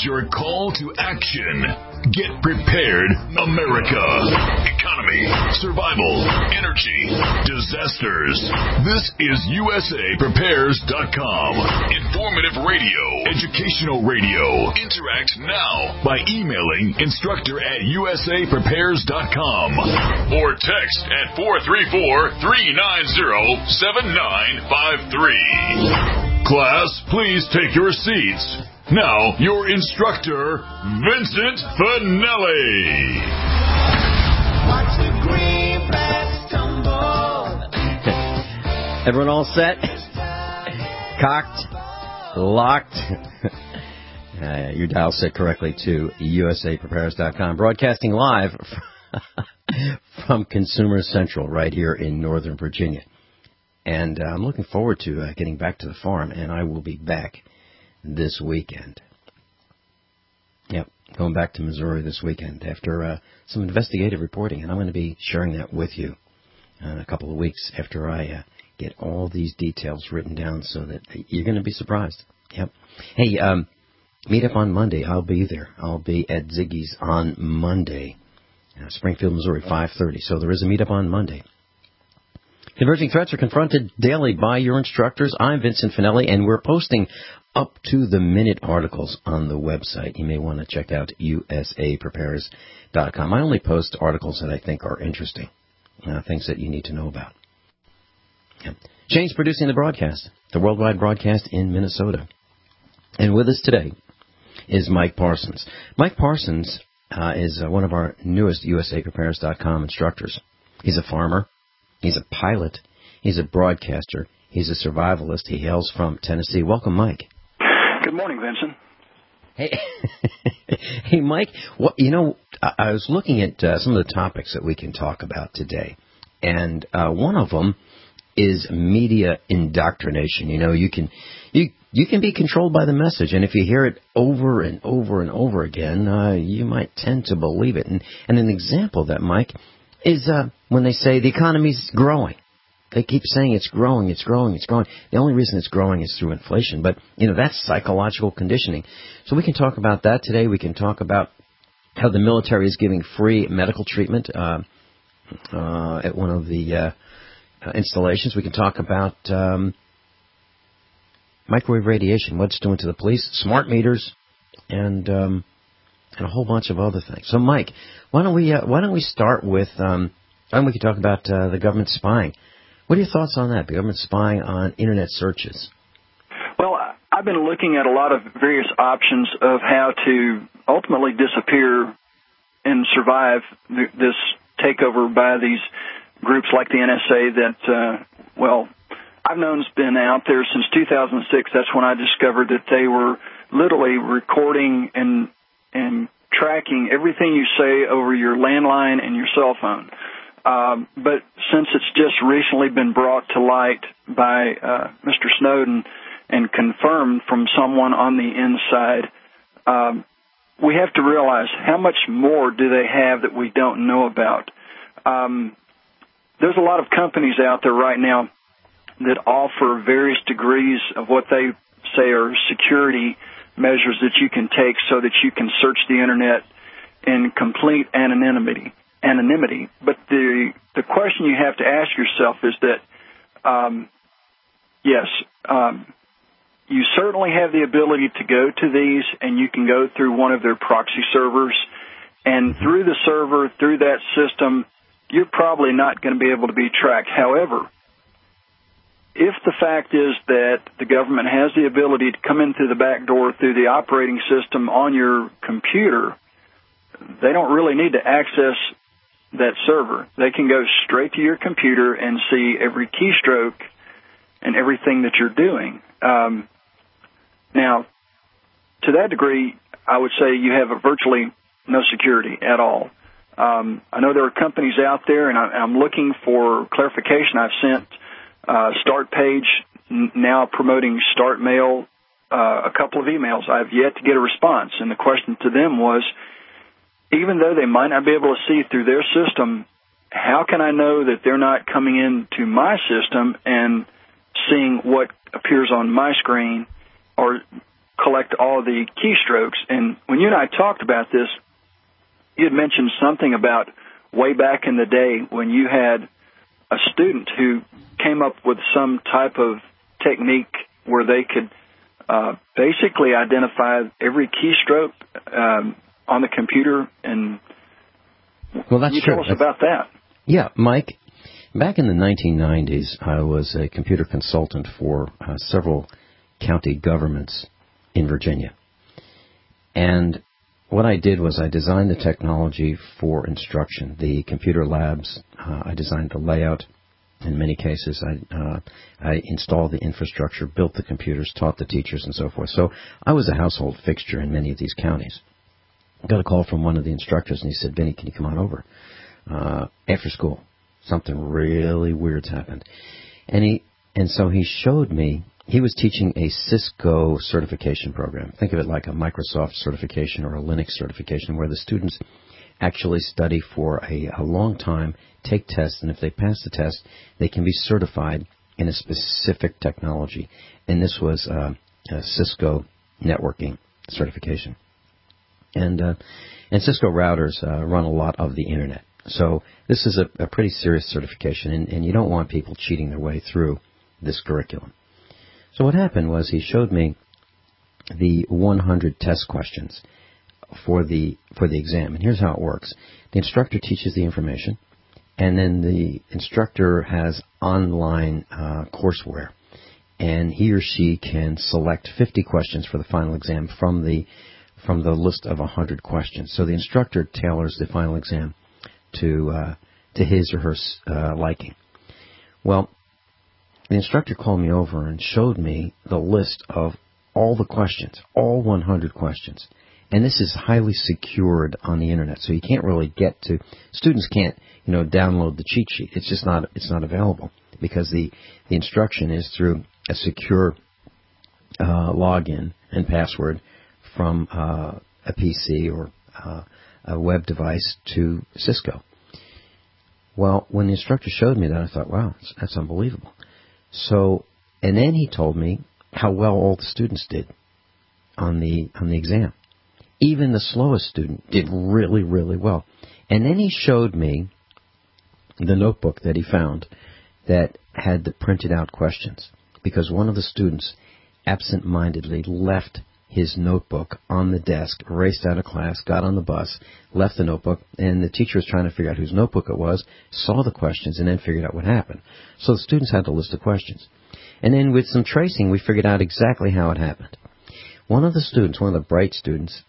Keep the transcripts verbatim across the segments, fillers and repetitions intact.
your call to action. Get prepared, America. Economy, survival, energy, disasters. This is U S A Prepares dot com. Informative radio, educational radio. Interact now by emailing instructor at U S A Prepares dot com or text at four three four, three nine zero, seven nine five three. Class, please take your seats. Now, your instructor, Vincent Finelli. Watch the greenbacks tumble. Everyone all set? Cocked? Locked? uh, your dial set correctly to U S A Prepares dot com. Broadcasting live from Consumer Central right here in Northern Virginia. And uh, I'm looking forward to uh, getting back to the farm, and I will be back this weekend. Yep, going back to Missouri this weekend after uh, some investigative reporting, and I'm going to be sharing that with you in a couple of weeks after I uh, get all these details written down so that you're going to be surprised. Yep. Hey, um, meet up on Monday. I'll be there. I'll be at Ziggy's on Monday, uh, Springfield, Missouri, five thirty. So there is a meetup on Monday. Converging threats are confronted daily by your instructors. I'm Vincent Finelli, and we're posting up-to-the-minute articles on the website. You may want to check out U S A Prepares dot com. I only post articles that I think are interesting, uh, things that you need to know about. Yeah. Shane's producing the broadcast, the worldwide broadcast in Minnesota. And with us today is Mike Parsons. Mike Parsons uh, is uh, one of our newest U S A Prepares dot com instructors. He's a farmer. He's a pilot. He's a broadcaster. He's a survivalist. He hails from Tennessee. Welcome, Mike. Good morning, Vincent. Hey, hey, Mike. What you know? I, I was looking at uh, some of the topics that we can talk about today, and uh, one of them is media indoctrination. You know, you can you you can be controlled by the message, and if you hear it over and over and over again, uh, you might tend to believe it. And and an example of that, Mike, is uh, when they say the economy's growing. They keep saying it's growing, it's growing, it's growing. The only reason it's growing is through inflation. But, you know, that's psychological conditioning. So we can talk about that today. We can talk about how the military is giving free medical treatment uh, uh, at one of the uh, uh, installations. We can talk about um, microwave radiation, what it's doing to the police, smart meters, and um, and a whole bunch of other things. So, Mike, why don't we uh, why don't we start with um, why don't we talk about uh, the government spying? What are your thoughts on that, the government spying on Internet searches? Well, I've been looking at a lot of various options of how to ultimately disappear and survive this takeover by these groups like the N S A that, uh, well, I've known has been out there since two thousand six. That's when I discovered that they were literally recording and and tracking everything you say over your landline and your cell phone. Um, but since it's just recently been brought to light by uh, Mister Snowden and confirmed from someone on the inside, um, we have to realize how much more do they have that we don't know about. Um, there's a lot of companies out there right now that offer various degrees of what they say are security measures that you can take so that you can search the Internet in complete anonymity. anonymity. But the the question you have to ask yourself is that, um, yes, um, you certainly have the ability to go to these, and you can go through one of their proxy servers, and through the server, through that system, you're probably not going to be able to be tracked. However, if the fact is that the government has the ability to come in through the back door through the operating system on your computer, they don't really need to access that server. They can go straight to your computer and see every keystroke and everything that you're doing. Um, now, to that degree, I would say you have a virtually no security at all. Um, I know there are companies out there, and I, I'm looking for clarification. I've sent uh, Start Page, n- now promoting Start Mail, uh, a couple of emails. I've yet to get a response, and the question to them was, even though they might not be able to see through their system, how can I know that they're not coming into my system and seeing what appears on my screen or collect all the keystrokes. And when you and I talked about this, you had mentioned something about way back in the day when you had a student who came up with some type of technique where they could uh, basically identify every keystroke um, on the computer. And well, that's can you true. tell us that's, about that? Yeah, Mike, back in the nineteen nineties, I was a computer consultant for uh, several county governments in Virginia. And what I did was I designed the technology for instruction, the computer labs. Uh, I designed the layout. In many cases, I, uh, I installed the infrastructure, built the computers, taught the teachers, and so forth. So I was a household fixture in many of these counties. I got a call from one of the instructors, and he said, "Benny, can you come on over uh, after school? Something really weird's happened." And he and so he showed me. He was teaching a Cisco certification program. Think of it like a Microsoft certification or a Linux certification, where the students actually study for a, a long time, take tests, and if they pass the test, they can be certified in a specific technology. And this was uh, a Cisco networking certification. And uh, and Cisco routers uh, run a lot of the Internet. So this is a, a pretty serious certification, and, and you don't want people cheating their way through this curriculum. So what happened was he showed me the one hundred test questions for the for the exam. And here's how it works. The instructor teaches the information, and then the instructor has online uh, courseware. And he or she can select fifty questions for the final exam from the from the list of one hundred questions. So the instructor tailors the final exam to uh, to his or her uh, liking. Well, the instructor called me over and showed me the list of all the questions, all one hundred questions. And this is highly secured on the Internet, so you can't really get to, students can't, you know, download the cheat sheet. It's just not, it's not available because the, the instruction is through a secure uh, login and password from uh, a P C or uh, a web device to Cisco. Well, when the instructor showed me that, I thought, wow, that's, that's unbelievable. So, and then he told me how well all the students did on the on the exam. Even the slowest student did really, really well. And then he showed me the notebook that he found that had the printed out questions, because one of the students absent-mindedly left his notebook on the desk, raced out of class, got on the bus, left the notebook, and the teacher was trying to figure out whose notebook it was, saw the questions, and then figured out what happened. So the students had the list of questions. And then with some tracing, we figured out exactly how it happened. One of the students, one of the bright students,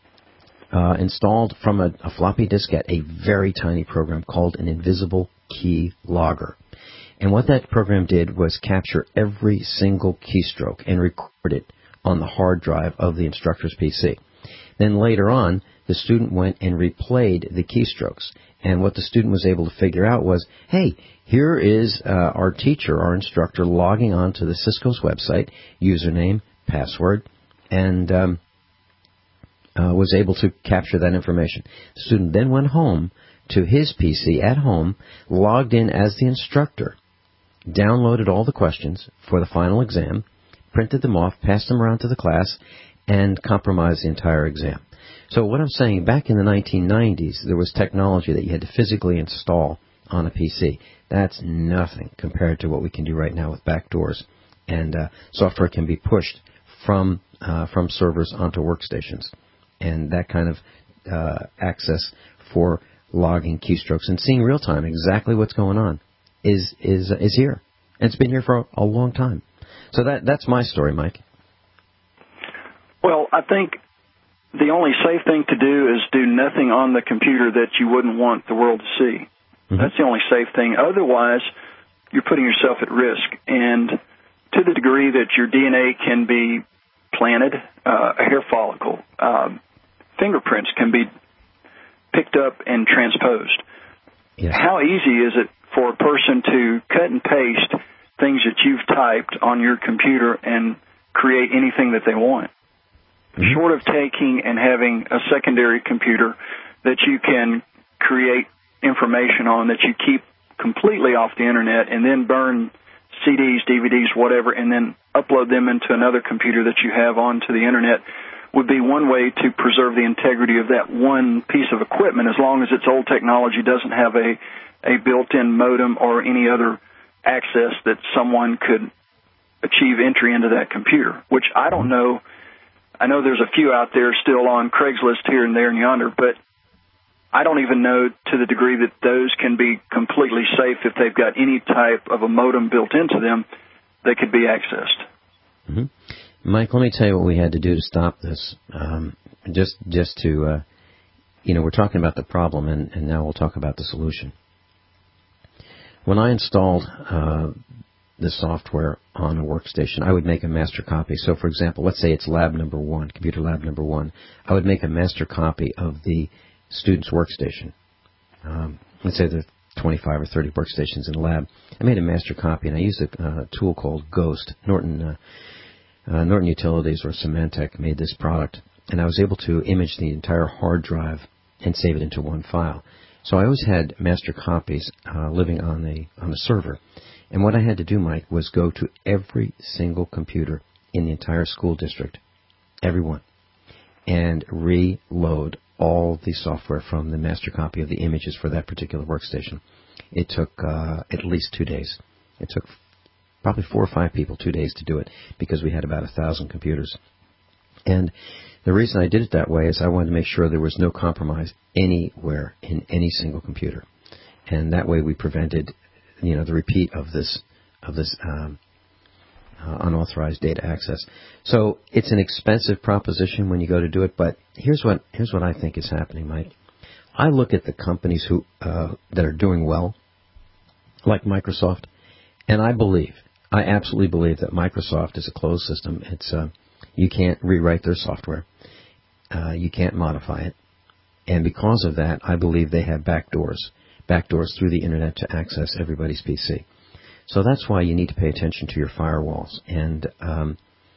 uh, installed from a, a floppy diskette a very tiny program called an invisible key logger. And what that program did was capture every single keystroke and record it on the hard drive of the instructor's P C. Then later on, the student went and replayed the keystrokes. And what the student was able to figure out was, hey, here is uh, our teacher, our instructor, logging on to the Cisco's website, username, password, and um, uh, was able to capture that information. The student then went home to his P C at home, logged in as the instructor, downloaded all the questions for the final exam, printed them off, passed them around to the class, and compromised the entire exam. So what I'm saying, back in the nineteen nineties, there was technology that you had to physically install on a P C. That's nothing compared to what we can do right now with backdoors. And uh, software can be pushed from uh, from servers onto workstations. And that kind of uh, access for logging keystrokes and seeing real time exactly what's going on is is is here. And it's been here for a, a long time. So that that's my story, Mike. Well, I think the only safe thing to do is do nothing on the computer that you wouldn't want the world to see. Mm-hmm. That's the only safe thing. Otherwise, you're putting yourself at risk. And to the degree that your D N A can be planted, uh, a hair follicle, um, fingerprints can be picked up and transposed. Yes. How easy is it for a person to cut and paste things that you've typed on your computer and create anything that they want? Mm-hmm. Short of taking and having a secondary computer that you can create information on that you keep completely off the Internet and then burn C Ds, D V Ds, whatever, and then upload them into another computer that you have onto the Internet would be one way to preserve the integrity of that one piece of equipment, as long as its old technology doesn't have a, a built-in modem or any other access that someone could achieve entry into that computer, which I don't know. I know there's a few out there still on Craigslist here and there and yonder, but I don't even know to the degree that those can be completely safe. If they've got any type of a modem built into them, they could be accessed. Mm-hmm. Mike, let me tell you what we had to do to stop this. Um, just just to, uh, you know, we're talking about the problem, and, and now we'll talk about the solution. When I installed uh, the software on a workstation, I would make a master copy. So, for example, let's say it's lab number one, computer lab number one. I would make a master copy of the student's workstation. Um, let's say there are twenty-five or thirty workstations in the lab. I made a master copy, and I used a uh, tool called Ghost. Norton uh, uh, Norton Utilities or Symantec made this product, and I was able to image the entire hard drive and save it into one file. So I always had master copies uh, living on a on a server. And what I had to do, Mike, was go to every single computer in the entire school district, every one, and reload all the software from the master copy of the images for that particular workstation. It took uh, at least two days. It took probably four or five people two days to do it because we had about a thousand computers. And the reason I did it that way is I wanted to make sure there was no compromise anywhere in any single computer. And that way we prevented, you know, the repeat of this of this um, uh, unauthorized data access. So it's an expensive proposition when you go to do it, but here's what here's what I think is happening, Mike. I look at the companies who uh, that are doing well, like Microsoft, and I believe, I absolutely believe that Microsoft is a closed system. It's uh, you can't rewrite their software, uh, you can't modify it, and because of that, I believe they have backdoors. backdoors through the Internet to access everybody's P C. So that's why you need to pay attention to your firewalls. And um,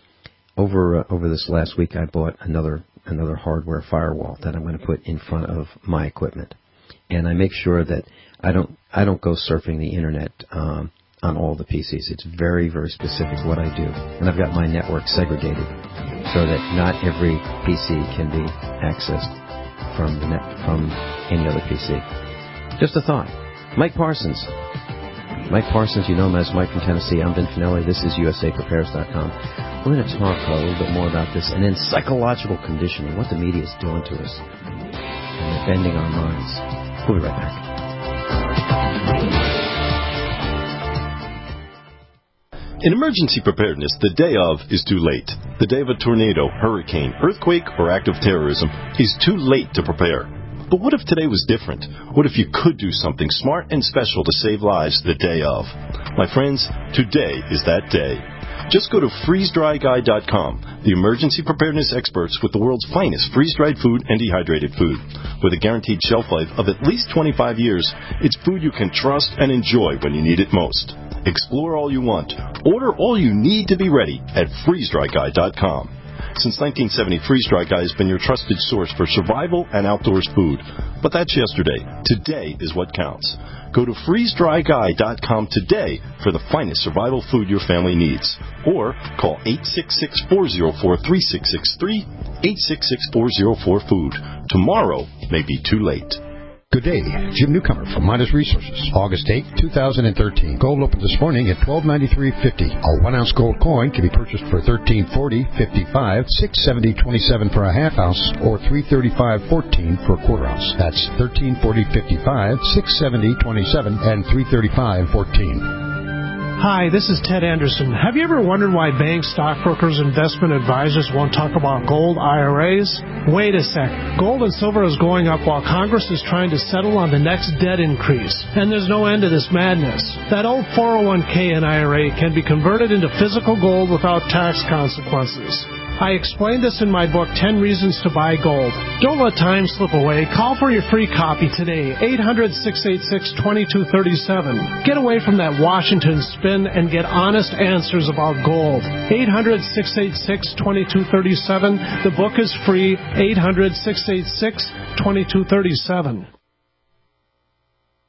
over uh, over this last week, I bought another another hardware firewall that I'm going to put in front of my equipment, and I make sure that I don't I don't go surfing the Internet um, on all the P Cs. It's very very specific what I do, and I've got my network segregated so that not every P C can be accessed from the net from any other P C. Just a thought. Mike Parsons. Mike Parsons, you know him as Mike from Tennessee. I'm Vin Finelli. This is U S A Prepares dot com. We're going to talk a little bit more about this and then psychological conditioning, what the media is doing to us, and they're bending our minds. We'll be right back. In emergency preparedness, the day of is too late. The day of a tornado, hurricane, earthquake, or act of terrorism is too late to prepare. But what if today was different? What if you could do something smart and special to save lives the day of? My friends, today is that day. Just go to freeze dry guy dot com, the emergency preparedness experts with the world's finest freeze-dried food and dehydrated food. With a guaranteed shelf life of at least twenty-five years, it's food you can trust and enjoy when you need it most. Explore all you want. Order all you need to be ready at freeze dry guy dot com. Since nineteen seventy, Freeze Dry Guy has been your trusted source for survival and outdoors food. But that's yesterday. Today is what counts. Go to freeze dry guy dot com today for the finest survival food your family needs. Or call eight six six, four zero four, three six six three, eight six six, four zero four, food. Tomorrow may be too late. Good day. Jim Newcomer from Midas Resources. August eighth, two thousand thirteen. Gold opened this morning at twelve ninety-three fifty. A one ounce gold coin can be purchased for thirteen forty fifty-five, six seventy twenty-seven for a half ounce, or three thirty-five fourteen for a quarter ounce. That's thirteen forty fifty-five, six seventy twenty-seven, and three thirty-five fourteen. Hi, this is Ted Anderson. Have you ever wondered why banks, stockbrokers, investment advisors won't talk about gold I R As? Wait a sec. Gold and silver is going up while Congress is trying to settle on the next debt increase. And there's no end to this madness. That old four oh one k and I R A can be converted into physical gold without tax consequences. I explained this in my book, ten reasons to Buy Gold. Don't let time slip away. Call for your free copy today, eight hundred, six eight six, two two three seven. Get away from that Washington spin and get honest answers about gold. eight hundred, six eight six, two two three seven. The book is free, eight hundred, six eight six, two two three seven.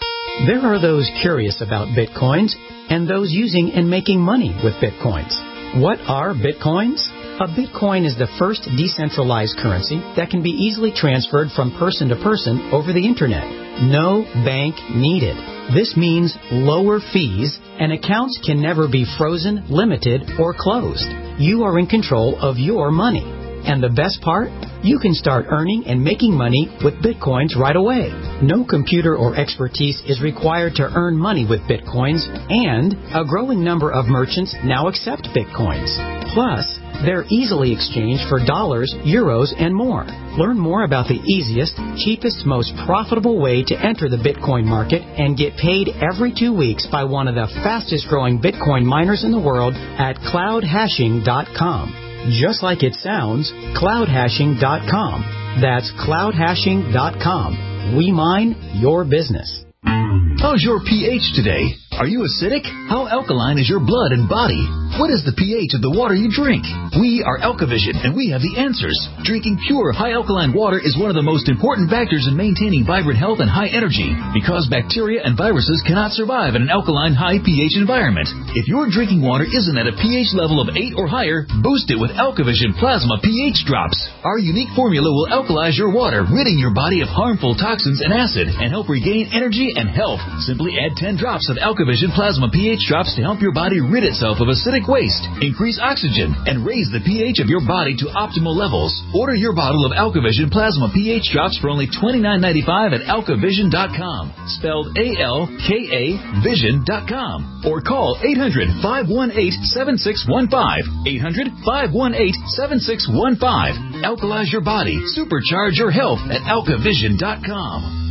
There are those curious about Bitcoins and those using and making money with Bitcoins. What are Bitcoins? A Bitcoin is the first decentralized currency that can be easily transferred from person to person over the Internet. No bank needed. This means lower fees, and accounts can never be frozen, limited, or closed. You are in control of your money. And the best part? You can start earning and making money with Bitcoins right away. No computer or expertise is required to earn money with Bitcoins, and a growing number of merchants now accept Bitcoins. Plus, they're easily exchanged for dollars, euros, and more. Learn more about the easiest, cheapest, most profitable way to enter the Bitcoin market and get paid every two weeks by one of the fastest growing Bitcoin miners in the world at cloud hashing dot com. Just like it sounds, cloud hashing dot com. That's cloud hashing dot com. We mine your business. How's your pH today? Are you acidic? How alkaline is your blood and body? What is the pH of the water you drink? We are Alkavision, and we have the answers. Drinking pure, high-alkaline water is one of the most important factors in maintaining vibrant health and high energy, because bacteria and viruses cannot survive in an alkaline, high pH environment. If your drinking water isn't at a pH level of eight or higher, boost it with Alkavision Plasma pH Drops. Our unique formula will alkalize your water, ridding your body of harmful toxins and acid, and help regain energy and health. Simply add ten drops of Alkavision Plasma pH Drops to help your body rid itself of acidic waste, increase oxygen, and raise the pH of your body to optimal levels. Order your bottle of Alkavision Plasma pH Drops for only twenty-nine ninety-five at alkavision dot com, spelled A L K A vision dot com, or call eight hundred, five one eight, seven six one five, eight hundred, five one eight, seven six one five. Alkalize your body, supercharge your health at alkavision dot com.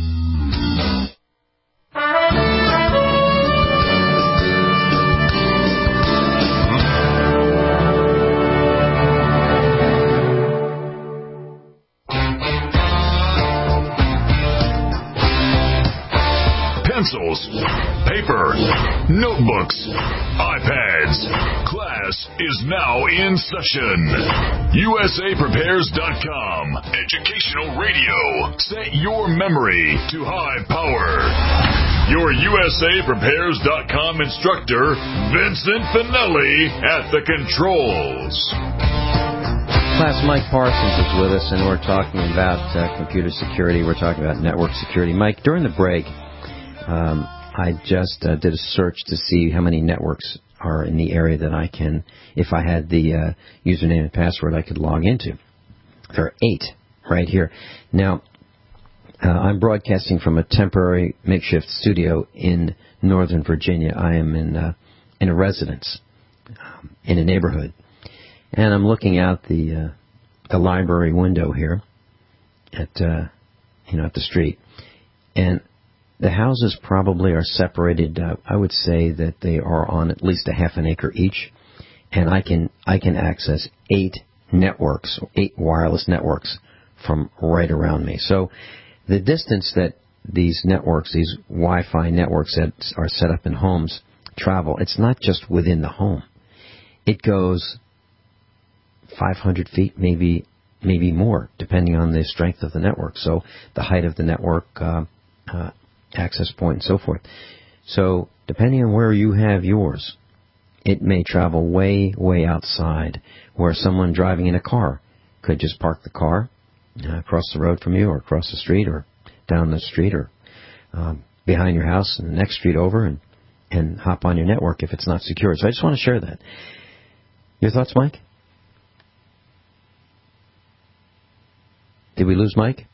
Pencils, paper, notebooks, iPads. Class is now in session. U S A Prepares dot com. Educational radio. Set your memory to high power. Your U S A Prepares dot com instructor, Vincent Finelli, at the controls. Class, Mike Parsons is with us, and we're talking about uh, computer security. We're talking about network security. Mike, during the break, Um, I just uh, did a search to see how many networks are in the area that I can, if I had the uh, username and password, I could log into. There are eight right here. Now, uh, I'm broadcasting from a temporary makeshift studio in Northern Virginia. I am in uh, in a residence um, in a neighborhood, and I'm looking out the uh, the library window here at uh, you know at the street, and the houses probably are separated. Uh, I would say that they are on at least a half an acre each, and I can I can access eight networks, eight wireless networks from right around me. So the distance that these networks, these Wi-Fi networks that are set up in homes, travel, it's not just within the home. It goes five hundred feet, maybe maybe more, depending on the strength of the network. So the height of the network. Uh, uh, access point and so forth. So depending on where you have yours, it may travel way, way outside, where someone driving in a car could just park the car uh, across the road from you, or across the street, or down the street, or um, behind your house and the next street over, and, and hop on your network if it's not secured. So I just want to share that. Your thoughts, Mike? Did we lose Mike?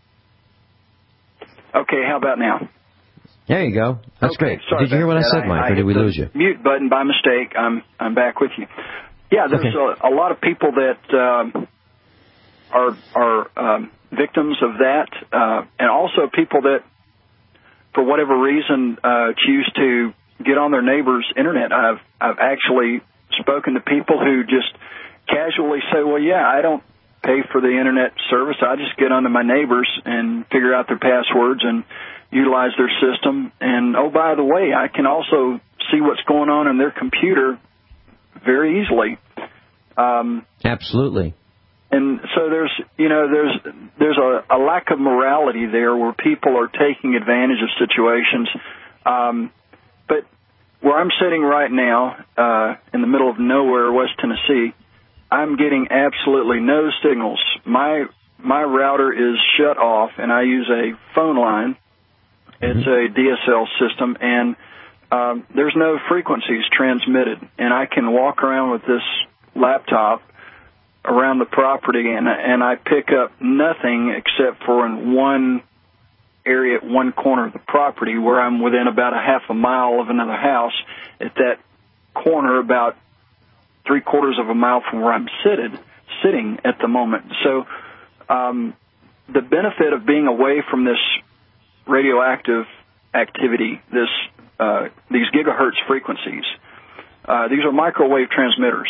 Okay, how about now? There you go. That's okay, great. Sorry did you hear what I said, I, Mike, I or did we hit the lose you? Mute button by mistake. I'm I'm back with you. Yeah, there's okay. a, a lot of people that um, are are um, victims of that, uh, and also people that, for whatever reason, uh, choose to get on their neighbor's internet. I've I've actually spoken to people who just casually say, "Well, yeah, I don't pay for the internet service. I just get onto my neighbors and figure out their passwords and utilize their system. And, oh, by the way, I can also see what's going on in their computer very easily." Um, Absolutely. And so there's, you know, there's there's a, a lack of morality there, where people are taking advantage of situations. Um, but where I'm sitting right now, uh, in the middle of nowhere, West Tennessee, I'm getting absolutely no signals. My my router is shut off, and I use a phone line. It's a D S L system, and um, there's no frequencies transmitted. And I can walk around with this laptop around the property, and, and I pick up nothing except for in one area at one corner of the property where I'm within about a half a mile of another house. At that corner, about three quarters of a mile from where I'm seated, sitting at the moment. So um, the benefit of being away from this radioactive activity, this uh, these gigahertz frequencies, uh, these are microwave transmitters,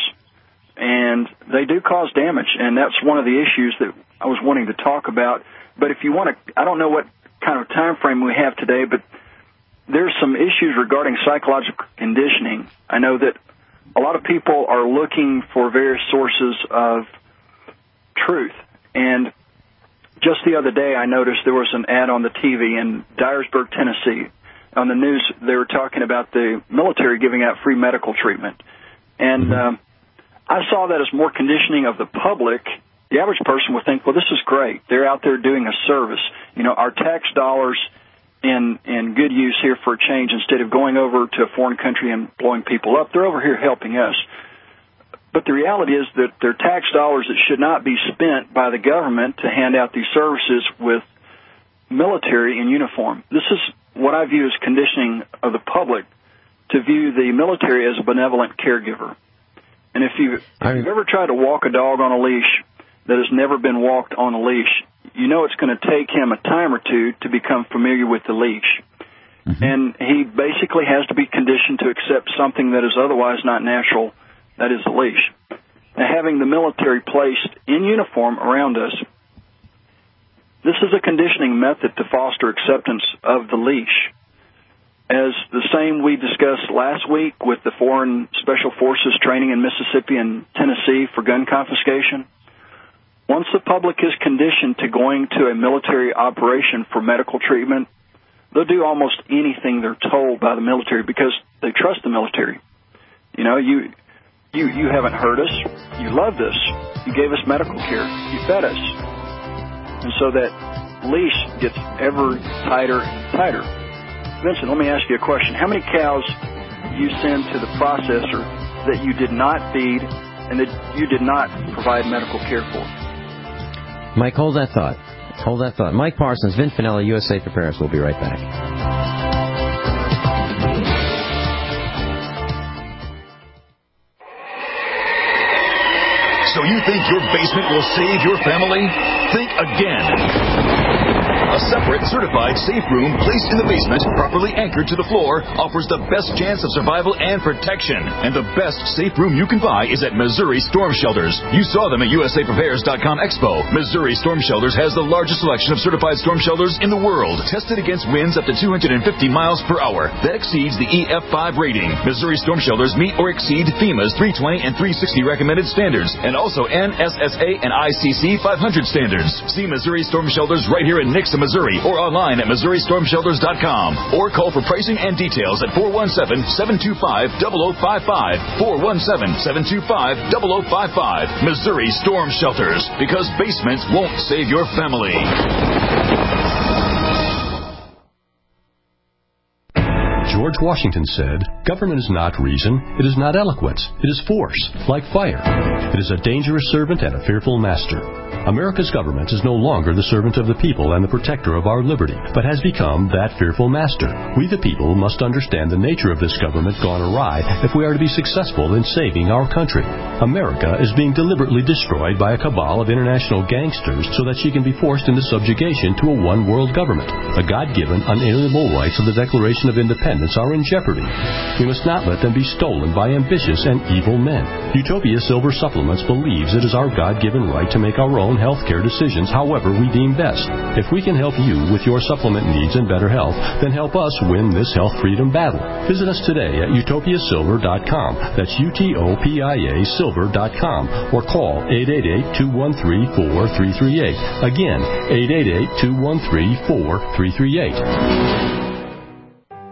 and they do cause damage, and that's one of the issues that I was wanting to talk about. But if you want to, I don't know what kind of time frame we have today, but there's some issues regarding psychological conditioning. I know that a lot of people are looking for various sources of truth, and just the other day I noticed there was an ad on the T V in Dyersburg, Tennessee. On the news, they were talking about the military giving out free medical treatment. And um, I saw that as more conditioning of the public. The average person would think, well, this is great. They're out there doing a service. You know, our tax dollars in in good use here for a change, instead of going over to a foreign country and blowing people up. They're over here helping us. But the reality is that they're tax dollars that should not be spent by the government to hand out these services with military in uniform. This is what I view as conditioning of the public to view the military as a benevolent caregiver. And if, you, if you've ever tried to walk a dog on a leash that has never been walked on a leash, you know it's going to take him a time or two to become familiar with the leash. Mm-hmm. And he basically has to be conditioned to accept something that is otherwise not natural, that is the leash. Now, having the military placed in uniform around us, this is a conditioning method to foster acceptance of the leash. As the same we discussed last week with the Foreign Special Forces training in Mississippi and Tennessee for gun confiscation, once the public is conditioned to going to a military operation for medical treatment, they'll do almost anything they're told by the military because they trust the military. You know, you you you haven't hurt us. You loved us. You gave us medical care. You fed us. And so that leash gets ever tighter and tighter. Vincent, let me ask you a question. How many cows you send to the processor that you did not feed and that you did not provide medical care for? Mike, hold that thought. Hold that thought. Mike Parsons, Vin Finelli, U S A Prepares. We'll be right back. So you think your basement will save your family? Think again. A separate, certified safe room placed in the basement, properly anchored to the floor, offers the best chance of survival and protection. And the best safe room you can buy is at Missouri Storm Shelters. You saw them at U S A Prepares dot com Expo. Missouri Storm Shelters has the largest selection of certified storm shelters in the world, tested against winds up to two hundred fifty miles per hour. That exceeds the E F five rating. Missouri Storm Shelters meet or exceed FEMA's three twenty and three sixty recommended standards, and also N S S A and I C C five hundred standards. See Missouri Storm Shelters right here in Nixa, Missouri, or online at Missouri Storm Shelters dot com, or call for pricing and details at four one seven, seven two five, zero zero five five, four one seven, seven two five, zero zero five five. Missouri Storm Shelters, because basements won't save your family. George Washington said, "Government is not reason, it is not eloquence, it is force, like fire. It is a dangerous servant and a fearful master." America's government is no longer the servant of the people and the protector of our liberty, but has become that fearful master. We the people must understand the nature of this government gone awry if we are to be successful in saving our country. America is being deliberately destroyed by a cabal of international gangsters so that she can be forced into subjugation to a one-world government. The God-given, unalienable rights of the Declaration of Independence are in jeopardy. We must not let them be stolen by ambitious and evil men. Utopia Silver Supplements believes it is our God-given right to make our own healthcare decisions however we deem best. If we can help you with your supplement needs and better health, then help us win this health freedom battle. Visit us today at utopia silver dot com. That's U T O P I A silver dot com, or call eight eight eight, two one three, four three three eight. Again, eight eight eight, two one three, four three three eight.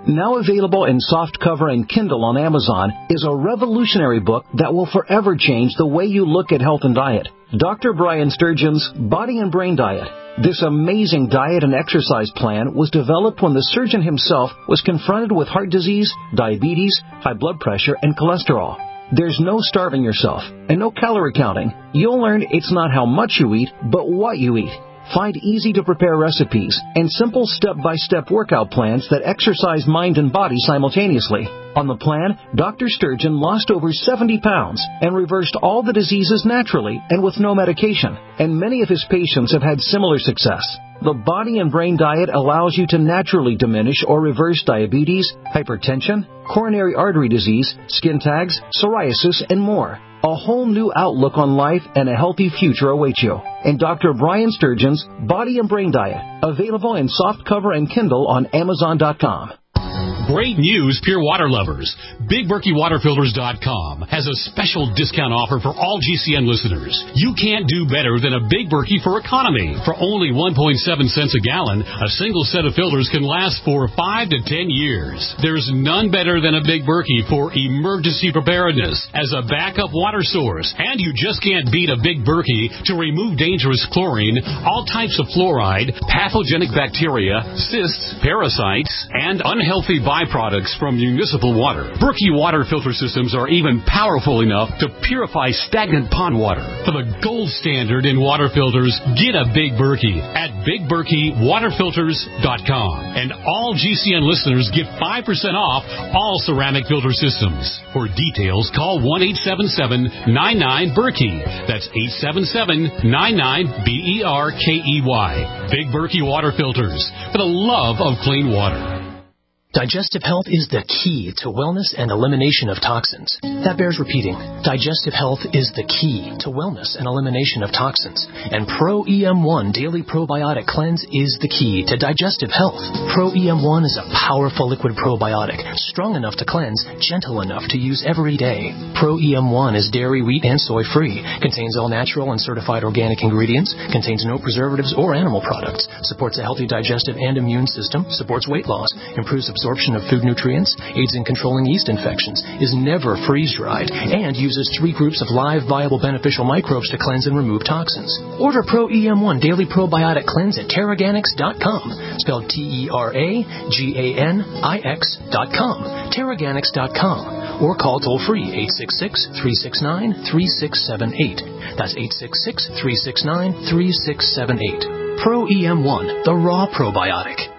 now available in softcover and Kindle on Amazon, is a revolutionary book that will forever change the way you look at health and diet. Doctor Brian Sturgeon's Body and Brain Diet. This amazing diet and exercise plan was developed when the surgeon himself was confronted with heart disease, diabetes, high blood pressure, and cholesterol. There's no starving yourself and no calorie counting. You'll learn it's not how much you eat, but what you eat. Find easy-to-prepare recipes and simple step-by-step workout plans that exercise mind and body simultaneously. On the plan, Doctor Sturgeon lost over seventy pounds and reversed all the diseases naturally and with no medication. And many of his patients have had similar success. The Body and Brain Diet allows you to naturally diminish or reverse diabetes, hypertension, coronary artery disease, skin tags, psoriasis, and more. A whole new outlook on life and a healthy future awaits you. And Doctor Brian Sturgeon's Body and Brain Diet, available in softcover and Kindle on Amazon dot com. Great news, Pure Water lovers. Big Berkey Water Filters dot com has a special discount offer for all G C N listeners. You can't do better than a Big Berkey for economy. For only one point seven cents a gallon, a single set of filters can last for five to ten years. There's none better than a Big Berkey for emergency preparedness as a backup water source. And you just can't beat a Big Berkey to remove dangerous chlorine, all types of fluoride, pathogenic bacteria, cysts, parasites, and unhealthy byproducts from municipal water. Berkey water filter systems are even powerful enough to purify stagnant pond water. For the gold standard in water filters, get a Big Berkey at Big Berkey Water Filters dot com. And all G C N listeners get five percent off all ceramic filter systems. For details, call one eight seven seven nine nine Berkey. That's eight seven seven nine nine B E R K E Y. Big Berkey Water Filters, for the love of clean water. Digestive health is the key to wellness and elimination of toxins. That bears repeating. Digestive health is the key to wellness and elimination of toxins. And Pro E M one Daily Probiotic Cleanse is the key to digestive health. Pro E M one is a powerful liquid probiotic, strong enough to cleanse, gentle enough to use every day. Pro E M one is dairy, wheat, and soy free, contains all natural and certified organic ingredients, contains no preservatives or animal products, supports a healthy digestive and immune system, supports weight loss, improves absorption of food nutrients, aids in controlling yeast infections, is never freeze-dried, and uses three groups of live, viable, beneficial microbes to cleanse and remove toxins. Order Pro E M one Daily Probiotic Cleanse at Teraganix dot com, spelled T E R A G A N I X dot com, Teraganix dot com, or call toll-free eight six six, three six nine, three six seven eight. That's eight six six, three six nine, three six seven eight. Pro E M one, the raw probiotic.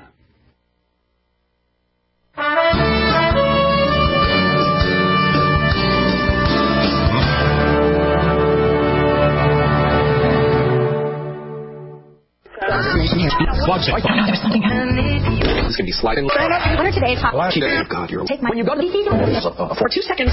Watch it. Oh, no, there's something happening. This can be sliding. Winner today's hot. Oh, God, you're... Take my... When you go to the... For two seconds...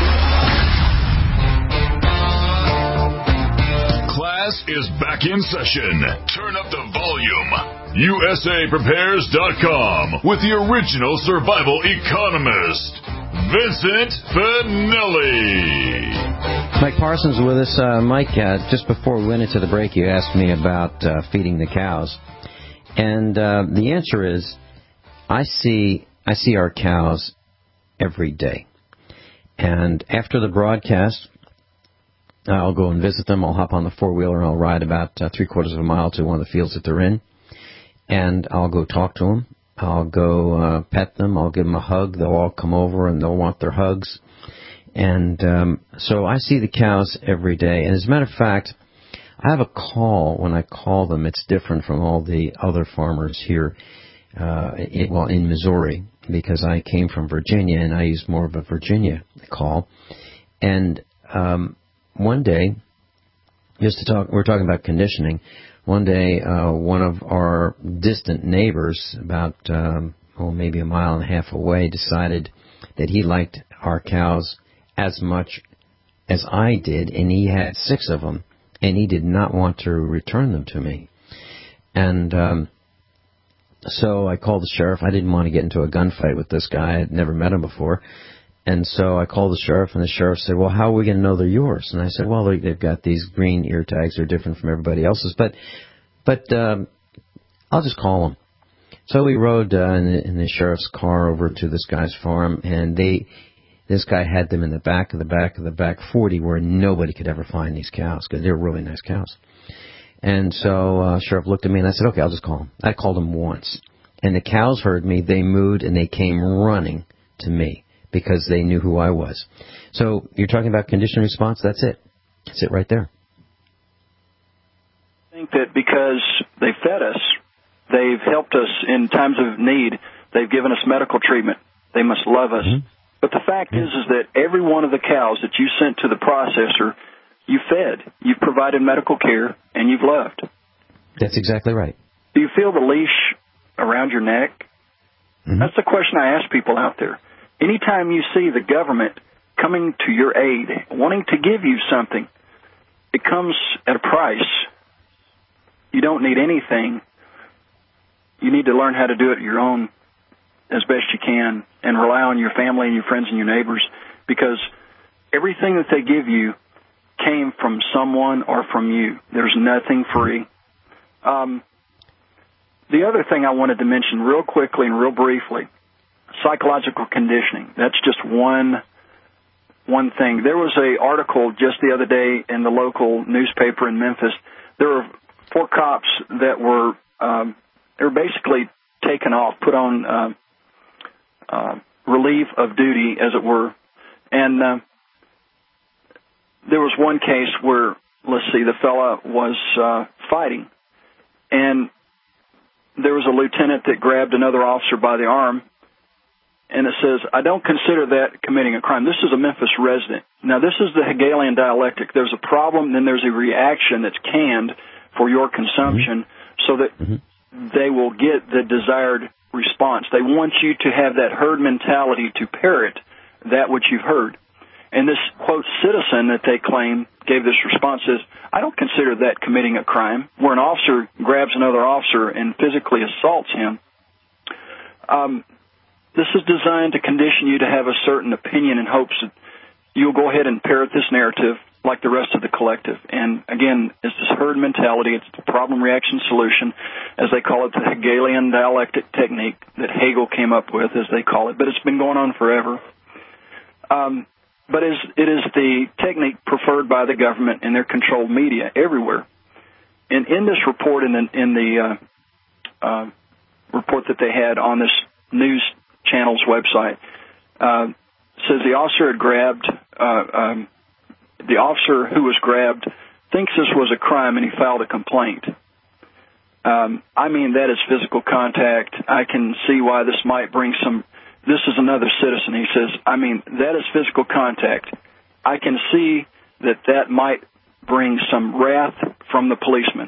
Class is back in session. Turn up the volume. U S A Prepares dot com with the original survival economist, Vincent Finelli. Mike Parsons with us. Uh, Mike, uh, just before we went into the break, you asked me about uh, feeding the cows. And uh, the answer is, I see I see our cows every day. And after the broadcast, I'll go and visit them. I'll hop on the four-wheeler and I'll ride about uh, three-quarters of a mile to one of the fields that they're in. And I'll go talk to them. I'll go uh, pet them. I'll give them a hug. They'll all come over and they'll want their hugs. And um, so I see the cows every day. And as a matter of fact, I have a call. When I call them, it's different from all the other farmers here, uh, it, well, in Missouri, because I came from Virginia and I used more of a Virginia call. And um, one day, just to talk, we're talking about conditioning. One day, uh, one of our distant neighbors, about um, oh, maybe a mile and a half away, decided that he liked our cows as much as I did, and he had six of them, and he did not want to return them to me. And um, so I called the sheriff. I didn't want to get into a gunfight with this guy. I had never met him before. And so I called the sheriff, and the sheriff said, well, how are we going to know they're yours? And I said, well, they've got these green ear tags. They're different from everybody else's. But but um, I'll just call them. So we rode uh, in, the, in the sheriff's car over to this guy's farm, and they, this guy had them in the back of the back of the back forty where nobody could ever find these cows because they're really nice cows. And so uh, sheriff looked at me, and I said, okay, I'll just call him. I called him once. And the cows heard me. They mooed, and they came running to me because they knew who I was. So you're talking about conditioned response? That's it. That's it right there. I think that because they fed us, they've helped us in times of need, they've given us medical treatment, they must love us. Mm-hmm. But the fact mm-hmm. is, is that every one of the cows that you sent to the processor, you fed, you've provided medical care, and you've loved. That's exactly right. Do you feel the leash around your neck? Mm-hmm. That's the question I ask people out there. Anytime you see the government coming to your aid, wanting to give you something, it comes at a price. You don't need anything. You need to learn how to do it your own as best you can and rely on your family and your friends and your neighbors, because everything that they give you came from someone or from you. There's nothing free. Um, the other thing I wanted to mention real quickly and real briefly, psychological conditioning. That's just one one thing. There was an article just the other day in the local newspaper in Memphis. There were four cops that were um, they were basically taken off, put on uh, uh, relief of duty, as it were. And uh, there was one case where, let's see, the fella was uh, fighting, and there was a lieutenant that grabbed another officer by the arm, and it says, I don't consider that committing a crime. This is a Memphis resident. Now, this is the Hegelian dialectic. There's a problem, then there's a reaction that's canned for your consumption mm-hmm. so that mm-hmm. they will get the desired response. They want you to have that herd mentality to parrot that which you've heard. And this, quote, citizen that they claim gave this response says, I don't consider that committing a crime, where an officer grabs another officer and physically assaults him. Um, this is designed to condition you to have a certain opinion in hopes that you'll go ahead and parrot this narrative like the rest of the collective. And, again, it's this herd mentality. It's the problem-reaction-solution, as they call it, the Hegelian dialectic technique that Hegel came up with, as they call it. But it's been going on forever. Um, but it is, it is the technique preferred by the government and their controlled media everywhere. And in this report, in the, in the uh, uh, report that they had on this news channel's website, uh, says the officer had grabbed, uh, um, the officer who was grabbed thinks this was a crime and he filed a complaint. Um, I mean, that is physical contact. I can see why this might bring some, this is another citizen. He says, I mean, that is physical contact. I can see that that might bring some wrath from the policeman.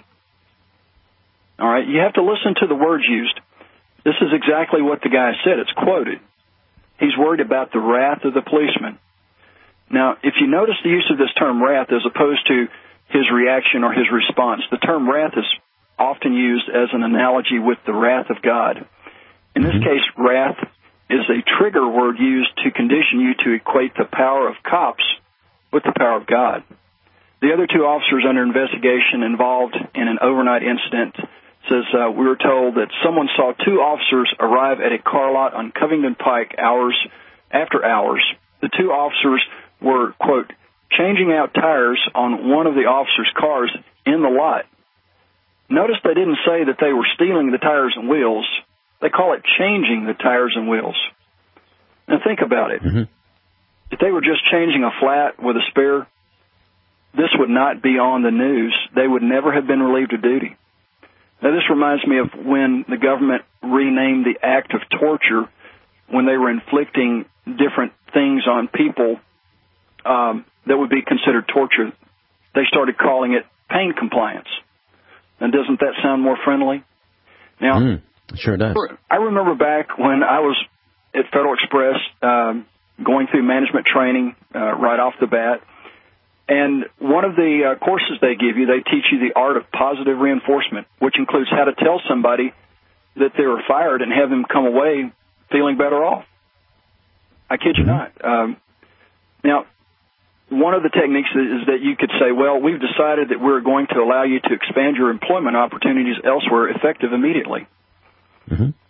All right, you have to listen to the words used. This is exactly what the guy said. It's quoted. He's worried about the wrath of the policeman. Now, if you notice the use of this term wrath as opposed to his reaction or his response, the term wrath is often used as an analogy with the wrath of God. In this case, wrath is a trigger word used to condition you to equate the power of cops with the power of God. The other two officers under investigation involved in an overnight incident says uh, we were told that someone saw two officers arrive at a car lot on Covington Pike hours after hours. The two officers were, quote, changing out tires on one of the officers' cars in the lot. Notice they didn't say that they were stealing the tires and wheels. They call it changing the tires and wheels. Now think about it. Mm-hmm. If they were just changing a flat with a spare, this would not be on the news. They would never have been relieved of duty. Now, this reminds me of when the government renamed the act of torture when they were inflicting different things on people um, that would be considered torture. They started calling it pain compliance. And doesn't that sound more friendly? Now, mm, sure does. I remember back when I was at Federal Express um, going through management training uh, right off the bat. And one of the uh, courses they give you, they teach you the art of positive reinforcement, which includes how to tell somebody that they were fired and have them come away feeling better off. I kid you not. Um, now, one of the techniques is that you could say, well, we've decided that we're going to allow you to expand your employment opportunities elsewhere effective immediately. Mm-hmm.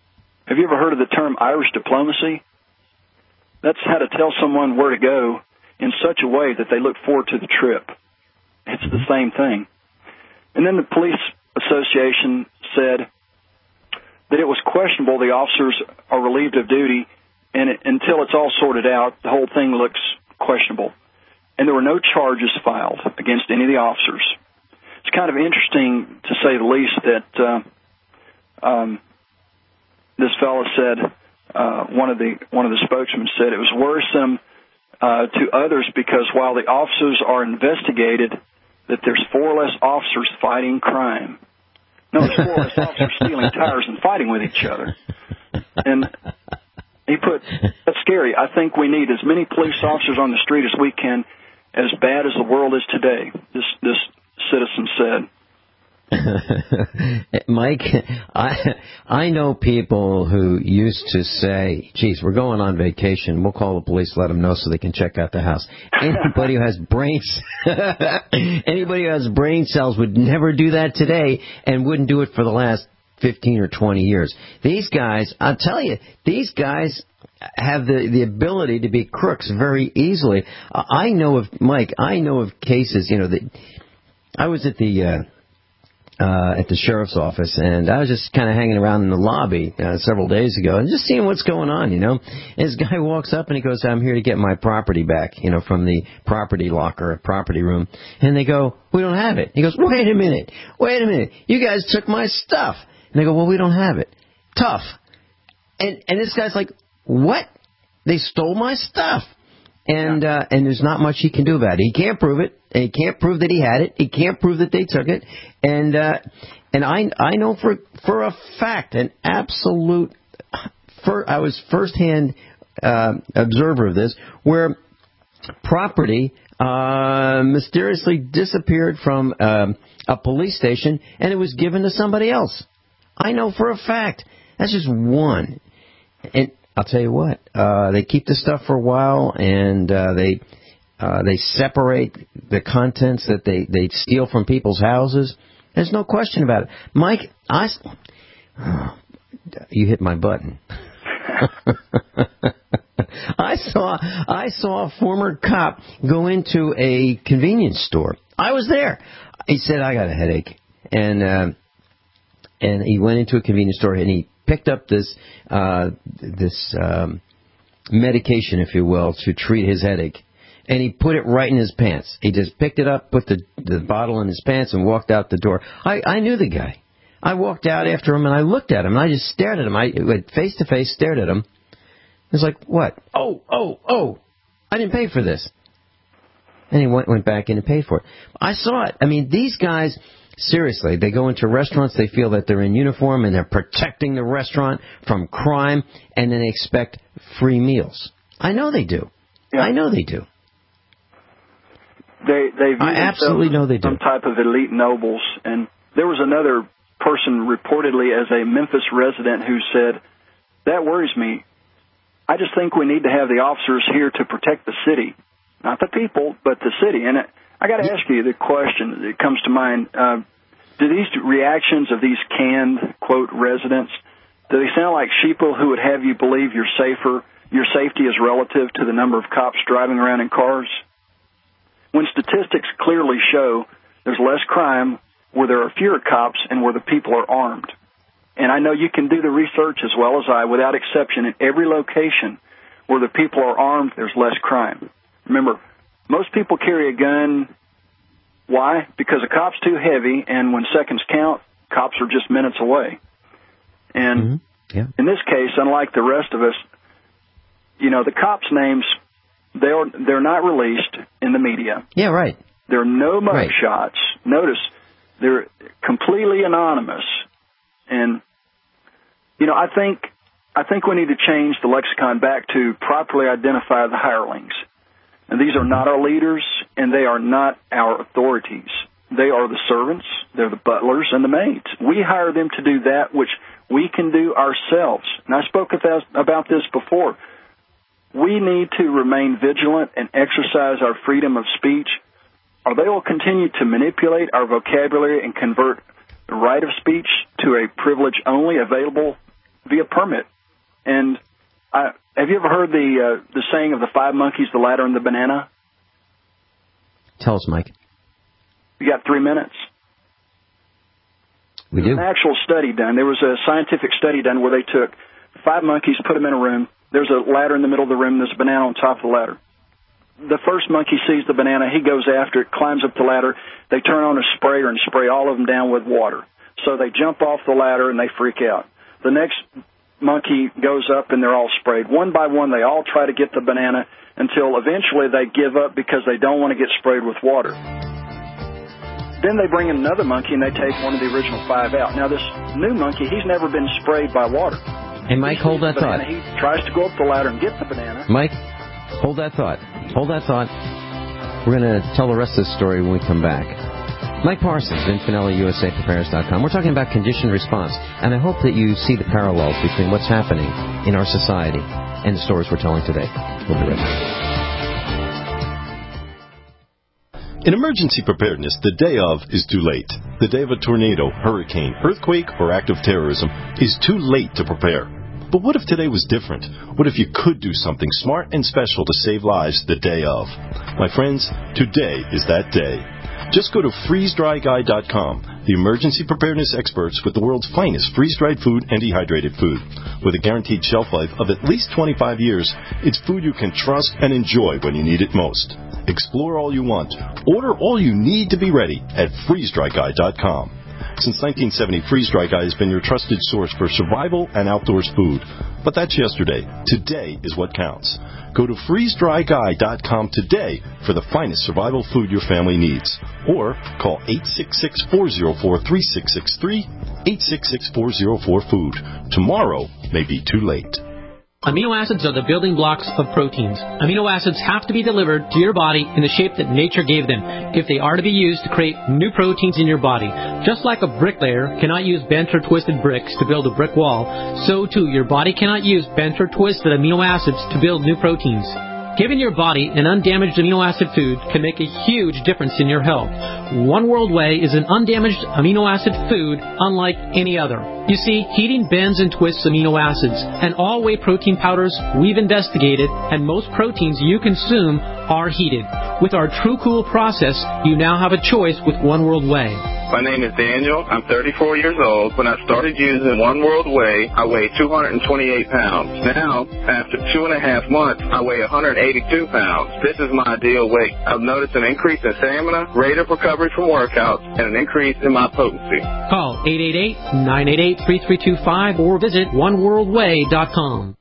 Have you ever heard of the term Irish diplomacy? That's how to tell someone where to go in such a way that they look forward to the trip. It's the same thing. And then the police association said that it was questionable the officers are relieved of duty, and it, until it's all sorted out, the whole thing looks questionable. And there were no charges filed against any of the officers. It's kind of interesting, to say the least, that uh, um, this fellow said, uh, one of the one of the spokesmen said it was worrisome uh, to others because while the officers are investigated, that there's four less officers fighting crime. No, there's four less officers stealing tires and fighting with each other. And he put, that's scary. I think we need as many police officers on the street as we can, as bad as the world is today, this this citizen said. Mike, I I know people who used to say, geez, we're going on vacation. We'll call the police, let them know so they can check out the house. Anybody who has brains, anybody who has brain cells would never do that today and wouldn't do it for the last fifteen or twenty years. These guys, I'll tell you, these guys have the, the ability to be crooks very easily. I know of, Mike, I know of cases, you know, that I was at the... Uh, Uh, at the sheriff's office, and I was just kind of hanging around in the lobby uh, several days ago and just seeing what's going on, you know. And this guy walks up and he goes, I'm here to get my property back, you know, from the property locker, property room. And they go, we don't have it. He goes, wait a minute, wait a minute. You guys took my stuff. And they go, well, we don't have it. Tough. And and this guy's like, what? They stole my stuff. And uh, and there's not much he can do about it. He can't prove it. And he can't prove that he had it. He can't prove that they took it. And uh, and I I know for for a fact, an absolute, for, I was firsthand uh, observer of this, where property uh, mysteriously disappeared from um, a police station and it was given to somebody else. I know for a fact. That's just one. And I'll tell you what, uh, they keep the stuff for a while, and uh, they uh, they separate the contents that they, they steal from people's houses. There's no question about it. Mike, I, oh, you hit my button. I saw I saw a former cop go into a convenience store. I was there. He said, I got a headache. And uh, and he went into a convenience store, and he picked up this uh, this um, medication, if you will, to treat his headache, and he put it right in his pants. He just picked it up, put the the bottle in his pants, and walked out the door. I, I knew the guy. I walked out after him, and I looked at him, and I just stared at him. I went face to face, stared at him. It was like, what? Oh, oh, oh! I didn't pay for this. And he went went back in and paid for it. I saw it. I mean, these guys. Seriously, they go into restaurants, they feel that they're in uniform and they're protecting the restaurant from crime, and then they expect free meals. I know they do. Yeah. I know they do. They they I absolutely know they do. Some type of elite nobles, and there was another person reportedly as a Memphis resident who said, that worries me. I just think we need to have the officers here to protect the city, not the people, but the city. And it, I got to ask you the question that comes to mind. Uh, do these reactions of these canned, quote, residents, do they sound like sheeple who would have you believe you're safer, your safety is relative to the number of cops driving around in cars? When statistics clearly show there's less crime where there are fewer cops and where the people are armed. And I know you can do the research as well as I, without exception, in every location where the people are armed, there's less crime. Remember, most people carry a gun. Why? Because a cop's too heavy, and when seconds count, cops are just minutes away. And mm-hmm. yeah. in this case, unlike the rest of us, you know, the cops' names, they're, they're not released in the media. Yeah, right. There are no mug right. shots. Notice, they're completely anonymous. And, you know, I think I think we need to change the lexicon back to properly identify the hirelings. And these are not our leaders, and they are not our authorities. They are the servants, they're the butlers, and the maids. We hire them to do that which we can do ourselves. And I spoke about this before. We need to remain vigilant and exercise our freedom of speech, or they will continue to manipulate our vocabulary and convert the right of speech to a privilege only available via permit And I, have you ever heard the uh, the saying of the five monkeys, the ladder, and the banana? Tell us, Mike. You got three minutes. We do. An actual study done. There was a scientific study done where they took five monkeys, put them in a room. There's a ladder in the middle of the room. There's a banana on top of the ladder. The first monkey sees the banana. He goes after it, climbs up the ladder. They turn on a sprayer and spray all of them down with water. So they jump off the ladder and they freak out. The next monkey goes up and they're all sprayed. One by one, they all try to get the banana until eventually they give up because they don't want to get sprayed with water. Then they bring in another monkey and they take one of the original five out. Now, this new monkey, he's never been sprayed by water. Hey, Mike, hold that thought. He tries to go up the ladder and get the banana. Mike, hold that thought. Hold that thought. We're going to tell the rest of the story when we come back. Mike Parsons, Vin Finelli, U S A Prepares dot com. We're talking about conditioned response, and I hope that you see the parallels between what's happening in our society and the stories we're telling today. We'll be right back. In emergency preparedness, the day of is too late. The day of a tornado, hurricane, earthquake, or act of terrorism is too late to prepare. But what if today was different? What if you could do something smart and special to save lives the day of? My friends, today is that day. Just go to freeze dry guy dot com, the emergency preparedness experts with the world's finest freeze-dried food and dehydrated food. With a guaranteed shelf life of at least twenty-five years, it's food you can trust and enjoy when you need it most. Explore all you want. Order all you need to be ready at freeze dry guy dot com. Since nineteen seventy, Freeze Dry Guy has been your trusted source for survival and outdoors food. But that's yesterday. Today is what counts. Go to freeze dry guy dot com today for the finest survival food your family needs. Or call eight six six, four zero four, three six six three, eight six six, four zero four, food. Tomorrow may be too late. Amino acids are the building blocks of proteins. Amino acids have to be delivered to your body in the shape that nature gave them if they are to be used to create new proteins in your body. Just like a bricklayer cannot use bent or twisted bricks to build a brick wall, so too your body cannot use bent or twisted amino acids to build new proteins. Giving your body an undamaged amino acid food can make a huge difference in your health. One World Whey is an undamaged amino acid food unlike any other. You see, heating bends and twists amino acids, and all whey protein powders we've investigated, and most proteins you consume are heated. With our True Cool process, you now have a choice with One World Whey. My name is Daniel. I'm thirty-four years old. When I started using One World Whey, I weighed two hundred twenty-eight pounds. Now, after two and a half months, I weigh one hundred eighty-two pounds. This is my ideal weight. I've noticed an increase in stamina, rate of recovery from workouts, and an increase in my potency. Call eight eight eight, nine eight eight, three three two five or visit one world whey dot com.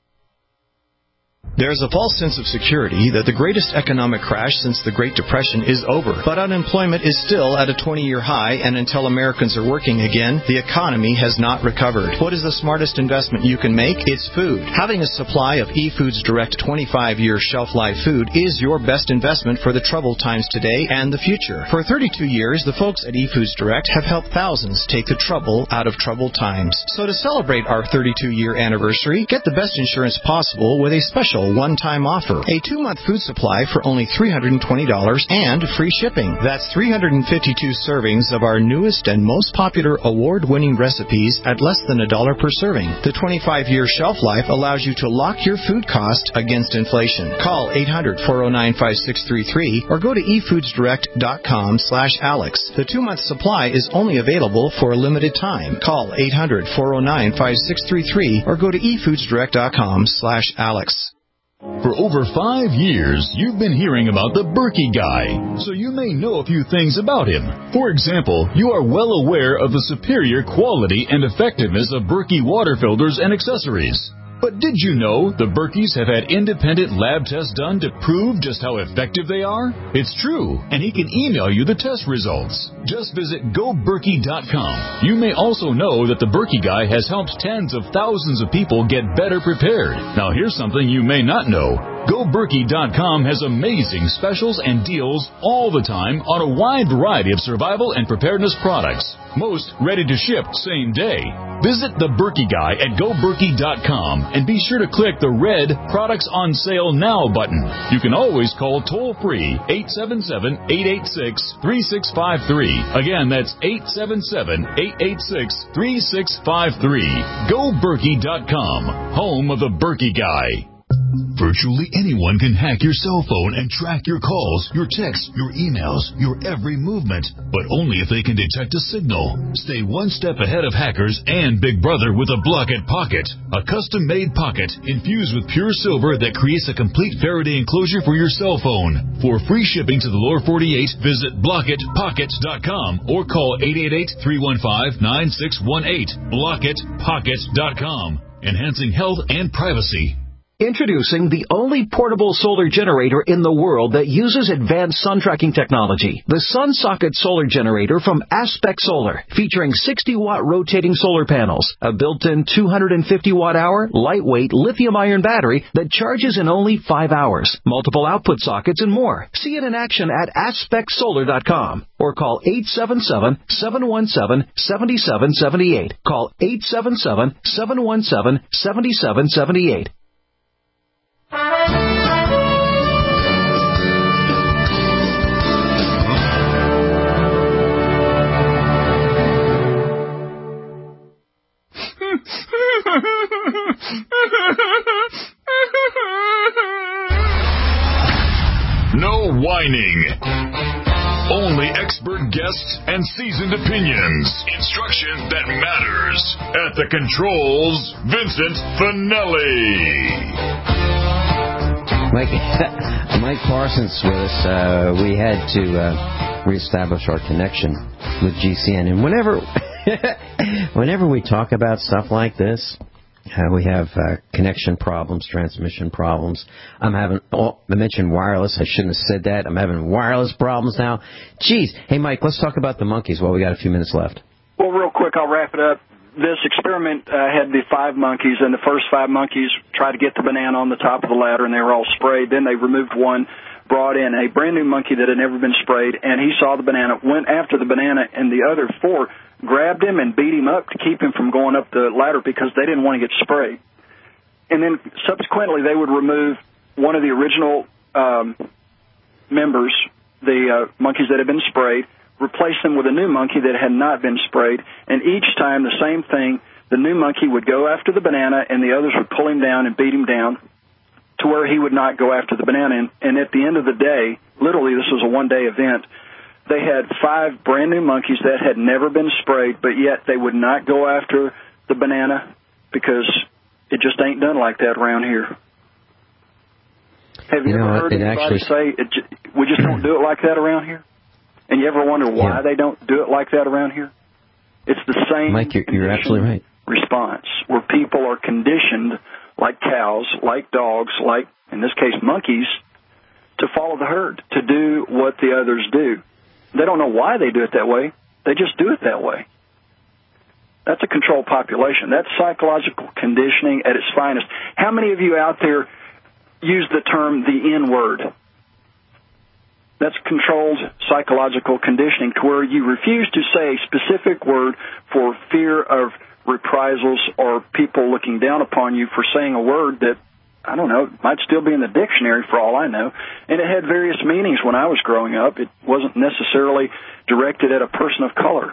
There is a false sense of security that the greatest economic crash since the Great Depression is over. But unemployment is still at a twenty-year high, and until Americans are working again, the economy has not recovered. What is the smartest investment you can make? It's food. Having a supply of eFoods Direct twenty-five year shelf life food is your best investment for the troubled times today and the future. For thirty-two years, the folks at eFoods Direct have helped thousands take the trouble out of troubled times. So to celebrate our thirty-two year anniversary, get the best insurance possible with a special one-time offer. A two-month food supply for only three hundred twenty dollars and free shipping. That's three hundred fifty-two servings of our newest and most popular award-winning recipes at less than a dollar per serving. The twenty-five year shelf life allows you to lock your food cost against inflation. Call eight hundred, four oh nine, five six three three or go to e foods direct dot com slash Alex. The two-month supply is only available for a limited time. Call eight hundred, four oh nine, five six three three or go to e foods direct dot com slash Alex. For over five years, you've been hearing about the Berkey Guy, so you may know a few things about him. For example, you are well aware of the superior quality and effectiveness of Berkey water filters and accessories. But did you know the Berkeys have had independent lab tests done to prove just how effective they are? It's true, and he can email you the test results. Just visit go berkey dot com. You may also know that the Berkey Guy has helped tens of thousands of people get better prepared. Now here's something you may not know. Go Berkey dot com has amazing specials and deals all the time on a wide variety of survival and preparedness products. Most ready to ship same day. Visit the Berkey Guy at Go Berkey dot com and be sure to click the red Products on Sale Now button. You can always call toll-free eight seven seven, eight eight six, three six five three. Again, that's eight seven seven, eight eight six, three six five three. Go Berkey dot com, home of the Berkey Guy. Virtually anyone can hack your cell phone and track your calls, your texts, your emails, your every movement, but only if they can detect a signal. Stay one step ahead of hackers and Big Brother with a Blockit Pocket, a custom-made pocket infused with pure silver that creates a complete Faraday enclosure for your cell phone. For free shipping to the lower forty-eight, visit Blockit Pocket dot com or call eight eight eight, three one five, nine six one eight. Blockit Pocket dot com, enhancing health and privacy. Introducing the only portable solar generator in the world that uses advanced sun tracking technology. The SunSocket Solar Generator from Aspect Solar, featuring sixty watt rotating solar panels, a built-in two hundred fifty watt hour, lightweight lithium-ion battery that charges in only five hours, multiple output sockets, and more. See it in action at aspect solar dot com or call eight seven seven, seven one seven, seven seven seven eight. Call eight seven seven, seven one seven, seven seven seven eight. No whining. Only expert guests and seasoned opinions. Instruction that matters. At the controls, Vincent Finelli. Mike, Mike Parsons with us. Uh, we had to uh, reestablish our connection with G C N. And whenever, whenever we talk about stuff like this, uh, we have uh, connection problems, transmission problems. I'm having, oh, I mentioned wireless. I shouldn't have said that. I'm having wireless problems now. Jeez. Hey, Mike, let's talk about the monkeys while we got a few minutes left. Well, real quick, I'll wrap it up. This experiment uh, had the five monkeys, and the first five monkeys tried to get the banana on the top of the ladder, and they were all sprayed. Then they removed one, brought in a brand-new monkey that had never been sprayed, and he saw the banana, went after the banana, and the other four grabbed him and beat him up to keep him from going up the ladder because they didn't want to get sprayed. And then subsequently they would remove one of the original um, members, the uh, monkeys that had been sprayed, replace them with a new monkey that had not been sprayed, and each time the same thing, the new monkey would go after the banana and the others would pull him down and beat him down to where he would not go after the banana. And, and at the end of the day, literally this was a one-day event, they had five brand-new monkeys that had never been sprayed, but yet they would not go after the banana because it just ain't done like that around here. Have you, you ever heard anybody actually... say, it, we just don't do it like that around here? And you ever wonder why yeah. they don't do it like that around here? It's the same Mike, you're, you're absolutely right. response, where people are conditioned, like cows, like dogs, like, in this case, monkeys, to follow the herd, to do what the others do. They don't know why they do it that way. They just do it that way. That's a controlled population. That's psychological conditioning at its finest. How many of you out there use the term the N-word? That's controlled psychological conditioning, to where you refuse to say a specific word for fear of reprisals or people looking down upon you for saying a word that, I don't know, might still be in the dictionary for all I know. And it had various meanings when I was growing up. It wasn't necessarily directed at a person of color.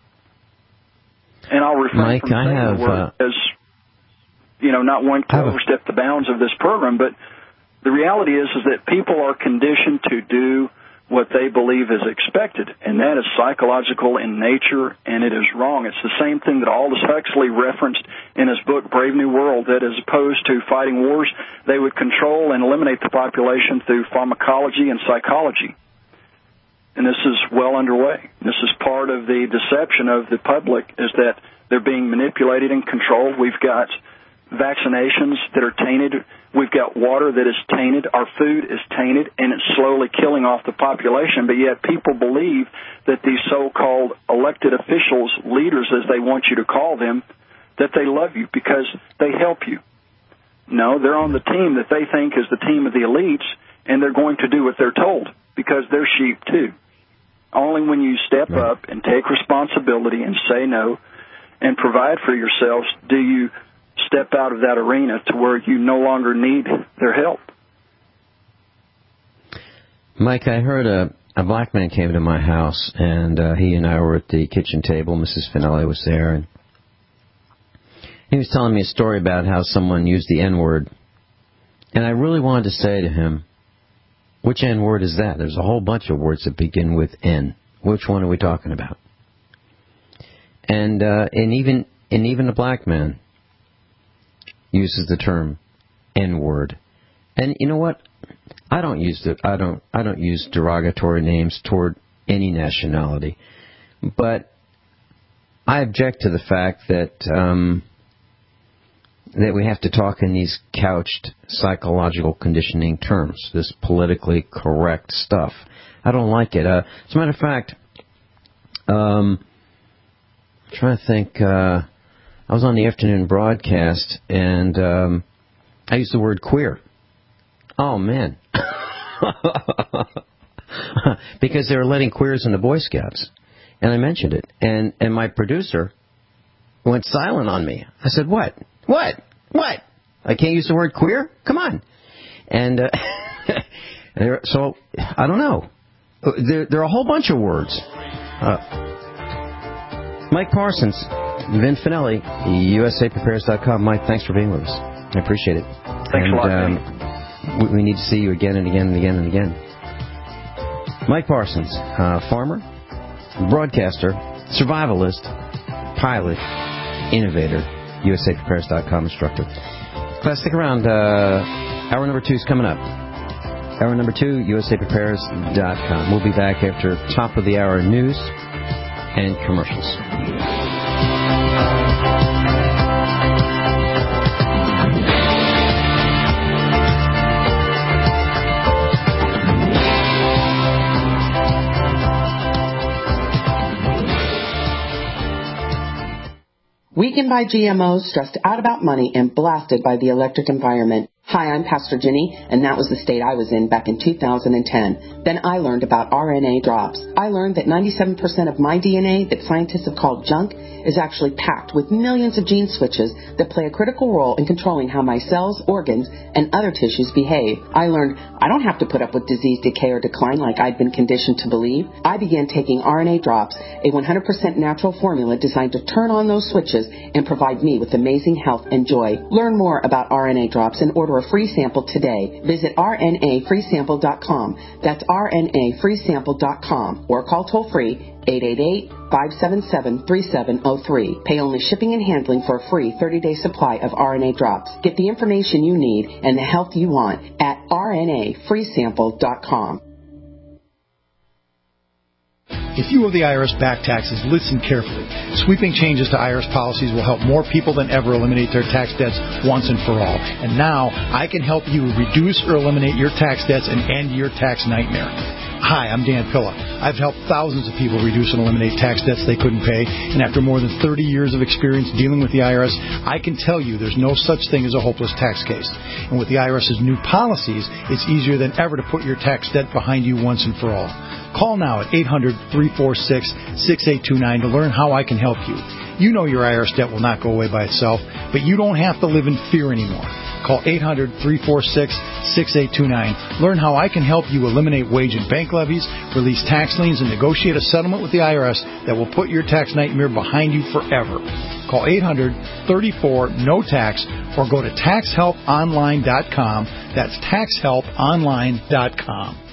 And I'll refrain Mike, from saying I have, the word uh, as, you know, not wanting to overstep the bounds of this program, but the reality is, is that people are conditioned to do what they believe is expected, and that is psychological in nature, and it is wrong. It's the same thing that Aldous Huxley referenced in his book, Brave New World, that as opposed to fighting wars, they would control and eliminate the population through pharmacology and psychology. And this is well underway. This is part of the deception of the public, is that they're being manipulated and controlled. We've got vaccinations that are tainted. We've got water that is tainted. Our food is tainted, and it's slowly killing off the population. But yet people believe that these so-called elected officials, leaders as they want you to call them, that they love you because they help you. No, they're on the team that they think is the team of the elites, and they're going to do what they're told because they're sheep too. Only when you step right. up and take responsibility and say no and provide for yourselves do you step out of that arena to where you no longer need their help. Mike, I heard a, a black man came to my house, and uh, he and I were at the kitchen table. Missus Finelli was there, and he was telling me a story about how someone used the N-word. And I really wanted to say to him, which N-word is that? There's a whole bunch of words that begin with N. Which one are we talking about? And uh, and even and even a black man uses the term N-word. And you know what? I don't use the, I don't I don't use derogatory names toward any nationality, but I object to the fact that um, that we have to talk in these couched psychological conditioning terms, this politically correct stuff. I don't like it. Uh, as a matter of fact, um, I'm trying to think. Uh, I was on the afternoon broadcast, and um, I used the word queer. Oh, man. Because they were letting queers in the Boy Scouts. And I mentioned it. And and my producer went silent on me. I said, what? What? What? I can't use the word queer? Come on. And uh, so, I don't know. There, there are a whole bunch of words. Uh, Mike Parsons, Vin Finelli, U S A Prepares dot com. Mike, thanks for being with us. I appreciate it. Thanks and, a lot, um, we, we need to see you again and again and again and again. Mike Parsons, uh, farmer, broadcaster, survivalist, pilot, innovator, U S A Prepares dot com instructor. Class, stick around. Uh, hour number two is coming up. Hour number two, U S A Prepares dot com. We'll be back after top of the hour news and commercials. Weakened by G M Os, stressed out about money, and blasted by the electric environment. Hi, I'm Pastor Ginny, and that was the state I was in back in two thousand ten. Then I learned about R N A drops. I learned that ninety-seven percent of my D N A that scientists have called junk is actually packed with millions of gene switches that play a critical role in controlling how my cells, organs, and other tissues behave. I learned I don't have to put up with disease, decay, or decline like I'd been conditioned to believe. I began taking R N A drops, a one hundred percent natural formula designed to turn on those switches and provide me with amazing health and joy. Learn more about R N A drops and order a free sample today. Visit R N A free sample dot com. That's R N A free sample dot com or call toll free eight eight eight, five seven seven, three seven zero three. Pay only shipping and handling for a free thirty-day supply of R N A drops. Get the information you need and the health you want at R N A free sample dot com. If you owe the I R S back taxes, listen carefully. Sweeping changes to I R S policies will help more people than ever eliminate their tax debts once and for all. And now, I can help you reduce or eliminate your tax debts and end your tax nightmare. Hi, I'm Dan Pilla. I've helped thousands of people reduce and eliminate tax debts they couldn't pay, and after more than thirty years of experience dealing with the I R S, I can tell you there's no such thing as a hopeless tax case. And with the I R S's new policies, it's easier than ever to put your tax debt behind you once and for all. Call now at eight hundred, three four six, six eight two nine to learn how I can help you. You know your I R S debt will not go away by itself, but you don't have to live in fear anymore. Call eight hundred, three four six, six eight two nine. Learn how I can help you eliminate wage and bank levies, release tax liens, and negotiate a settlement with the I R S that will put your tax nightmare behind you forever. Call eight hundred, three four, N O tax or go to tax help online dot com. That's tax help online dot com.